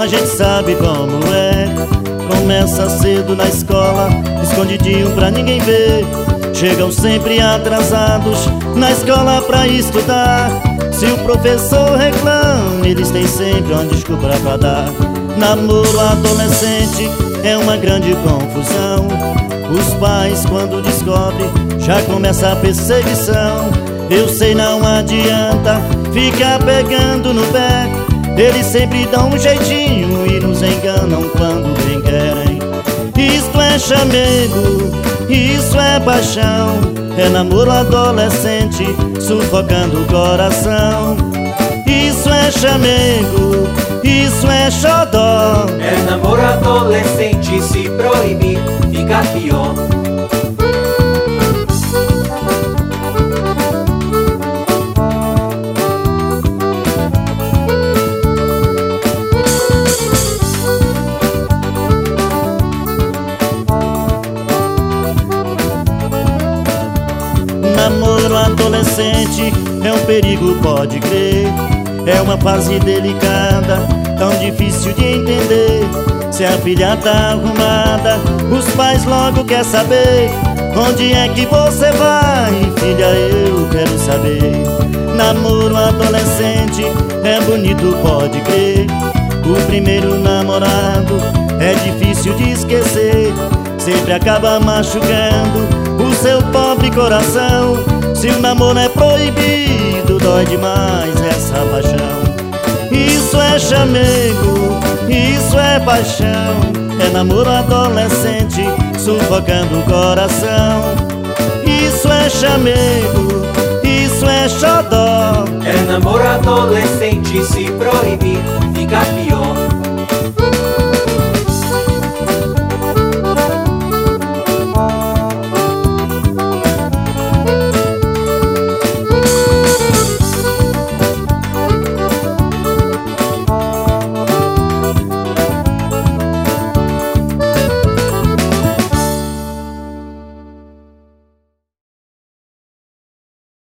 a gente sabe como é. Começa cedo na escola, escondidinho pra ninguém ver. Chegam sempre atrasados na escola pra estudar. Se o professor reclama, eles têm sempre uma desculpa pra dar. Namoro adolescente é uma grande confusão. Os pais, quando descobrem, já começa a perseguição. Eu sei, não adianta ficar pegando no pé. Eles sempre dão um jeitinho e nos enganam quando bem querem. Isto é chamego, isso é paixão. É namoro adolescente sufocando o coração. Isso é chamego, isso é xodó. É namoro adolescente, se proibir fica pior. Namoro adolescente é um perigo, pode crer. É uma fase delicada, tão difícil de entender. Se a filha tá arrumada, os pais logo querem saber. Onde é que você vai, filha, eu quero saber. Namoro adolescente é bonito, pode crer. O primeiro namorado é difícil de esquecer. Sempre acaba machucando o seu pobre coração. Se o namoro é proibido, dói demais essa paixão. Isso é chamego, isso é paixão. É namoro adolescente sufocando o coração. Isso é chamego, isso é xodó. É namoro adolescente, se proibir fica pior.